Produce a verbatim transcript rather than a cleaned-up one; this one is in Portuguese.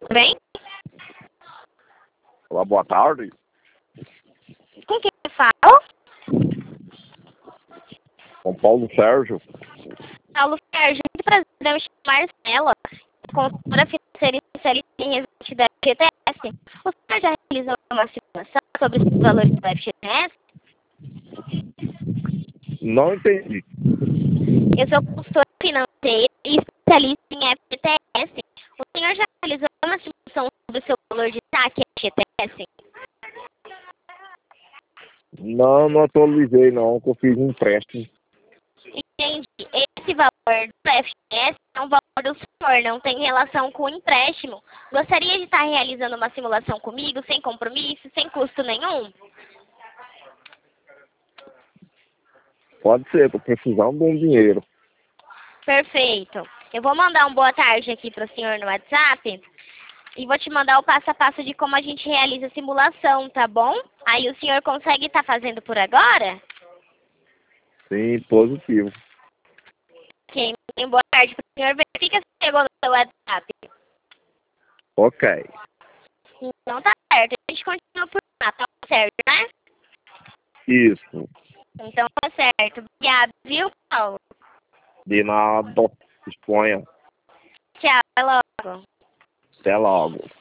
bem? Olá, boa tarde. Com quem eu falo? Com Paulo Sérgio. Paulo Sérgio, muito prazer, eu me chamo Marcela, consultora financeira e especialista em resgate da F G T S. O senhor já realizou uma simulação sobre os valores do F G T S? Não entendi. Eu sou consultora financeira e especialista em F G T S. O senhor já realizou uma simulação sobre o seu valor de saque F G T S? Não, não atualizei não, que eu fiz um empréstimo. Entendi. Esse valor do F G T S é um valor do senhor, não tem relação com o empréstimo. Gostaria de estar realizando uma simulação comigo, sem compromisso, sem custo nenhum? Pode ser, tô precisando de um dinheiro. Perfeito. Eu vou mandar um boa tarde aqui para o senhor no WhatsApp e vou te mandar o passo a passo de como a gente realiza a simulação, tá bom? Aí o senhor consegue estar fazendo por agora? Sim, positivo. Ok, um boa tarde para o senhor. Verifica se chegou no seu WhatsApp. Ok. Então tá certo, a gente continua por lá, tá certo, né? Isso. Então tá certo. Obrigada, viu, Paulo? De nada. Disponha. Tchau, até logo. Até logo.